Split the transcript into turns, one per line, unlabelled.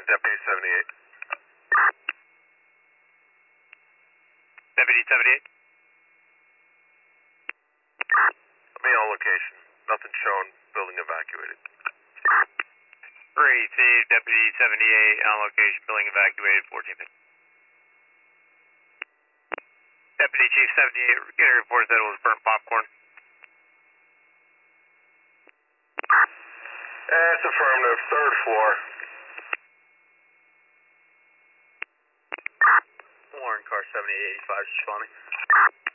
Deputy 78.
Deputy 78.
Let me on location. Nothing shown. Building evacuated.
Received. Deputy 78 on location. Building evacuated. 14 minutes. Deputy Chief 78, get a report that it was burnt popcorn.
That's affirmative. Third floor.
Warren car 7885 responding.